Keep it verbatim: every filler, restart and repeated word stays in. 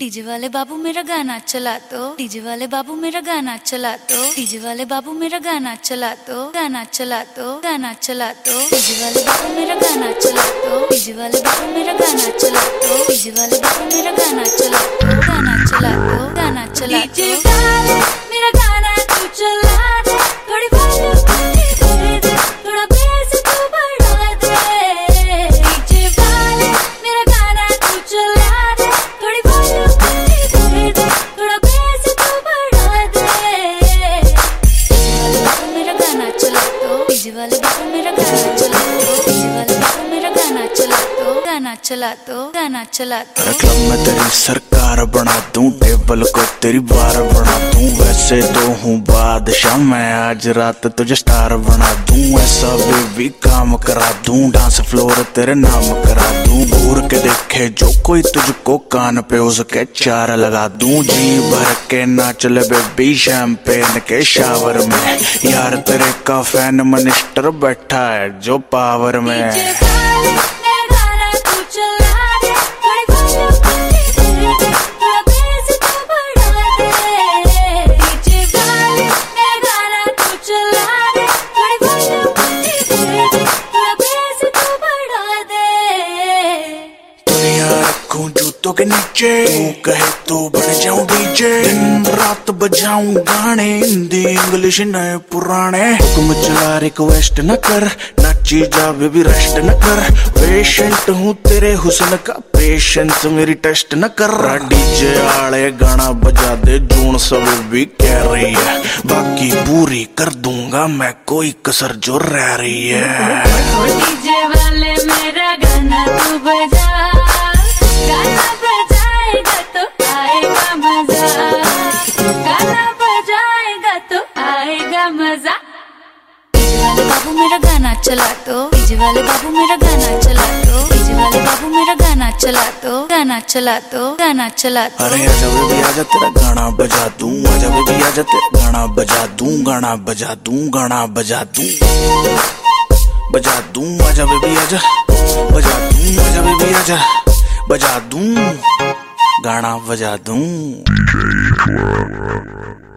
DJ वाले बाबू मेरा गाना चला तो, डीजे वाले बाबू मेरा गाना चला तो, डीजे वाले बाबू मेरा गाना चला तो, गाना चला तो, गाना चला तो, डीजे वाले बाबू मेरा गाना चला तो, डीजे वाले बाबू मेरा गाना चला तो, डीजे वाले बाबू मेरा गाना चला तो, गाना चला तो, गाना चला तो, डीजे वाले मेरा गाना तू चला दे, थोड़ी वॉल्यूम दे दे, थोड़ा बेस तू बढ़ा दे, डीजे वाले मेरा गाना तू चला दे, थोड़ी वॉल्यूम दे दे, थोड़ा बेस तू बढ़ा दे, मेरा गाना चला तो, डीजे वाले बाबू मेरा गाना चला तो, डीजे वाले बाबू मेरा गाना चला तो, गाना चला तो, गाना चला तो, क्लब में तेरी सरकार बना दूं, टेबल को तेरी बार बना दूं, वैसे तो हूँ बादशाह मैं, आज रात तुझे स्टार बना दूं, ऐसा बेबी काम करा दूं, डांस फ्लोर तेरे नाम करा दूं, घूर के देखे जो कोई तुझको कान पे उसके चार लगा दूं, जी भर के नाच ले बेबी शैंपेन के शावर में, यार तेरे का फैन मिनिस्टर बैठा है जो पावर में। जूतों के नीचे तू कहे तो बन जाऊं डीजे, दिन रात बजाऊं गाने, हिंदी इंग्लिश नए पुराने, हुक्म चला रिक्वेस्ट न कर, नाची जा बेबी रेस्ट न कर, पेशेंट हूँ तेरे हुस्न का, पेशेंस मेरी टेस्ट न कर, डीजे आले गाना बजा दे, जून सब भी कह रही है, बाकी पूरी कर दूंगा मैं कोई कसर जो रह रही है। डीजे वाले मेरा गाना तू बजा, गाना बजाएगा तो आएगा मजा, गाना बजाएगा तो आएगा मजा, डीजे वाले बाबू मेरा गाना चला तो, डीजे वाले बाबू मेरा गाना चला तो, डीजे वाले बाबू मेरा गाना चला तो, गाना चला तो, गाना चला तो, अरे आजा बेबी आजा तेरा गाना बजा दूं, आजा बेबी आजा तेरा गाना बजा दूं, गाना बजा दूं, गाना बजा दूं, बजा दूं, आजा बेबी आजा, बजा दूं, आजा बेबी आजा, बजा दूं, गाना बजा दूं।